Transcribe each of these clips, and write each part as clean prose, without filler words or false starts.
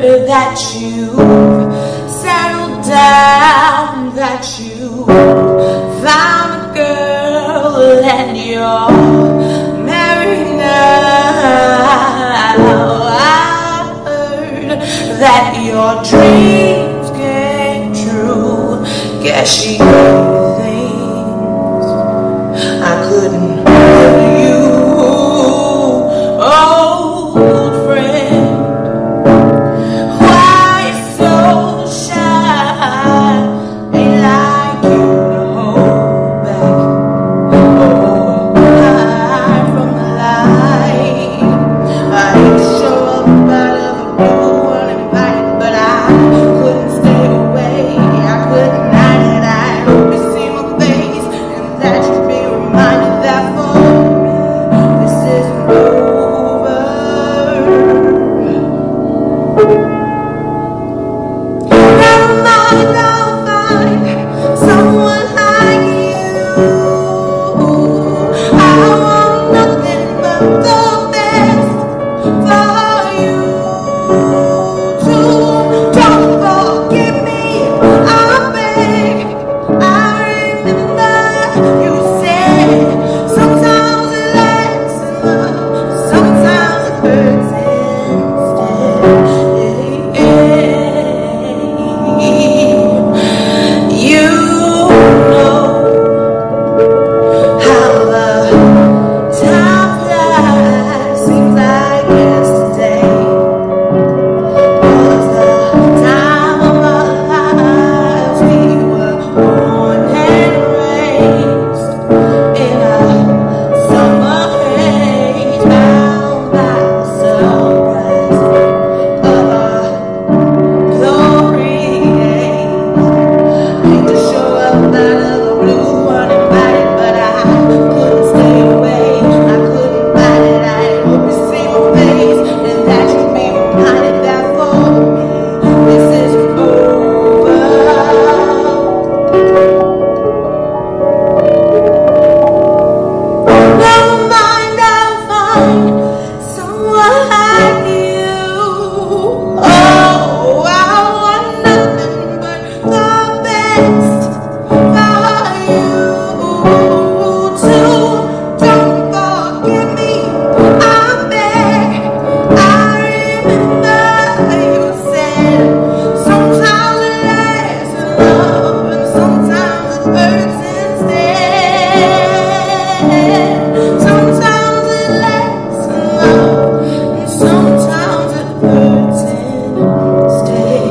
that you settled down, that you found a girl and you're married now. I heard that your dreams came true. Guess she gave you things I couldn't give you, old friend. Why you so shy? Ain't like you to hold back or hide from the light. I hate to show up out of the blue uninvited, but I couldn't stay away. I couldn't hide it. I hope you see my face and that you be reminded that for me this isn't over. Never mind, I'll find someone like you. I want nothing but the best for you too. Don't forgive me, I beg. I remember you said sometimes it lasts in love, sometimes it hurts instead. You know how the time flies, seems like yesterday was the time of our lives. We were born and raised in a summer haze, bound by the sunrise of our glory days. Hate to show up out of the blue uninvited, but I couldn't stay away. I couldn't fight it. I hope you see my face and that you be reminded that for me this isn't over. Never mind, I'll find someone like you. Oh, I want nothing but the best for you too. Don't forgive me, I beg. I remember you said sometimes it lasts in love and sometimes it hurts instead. Sometimes it lasts in love and sometimes it hurts instead.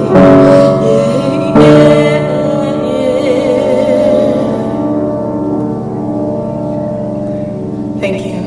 Thank you.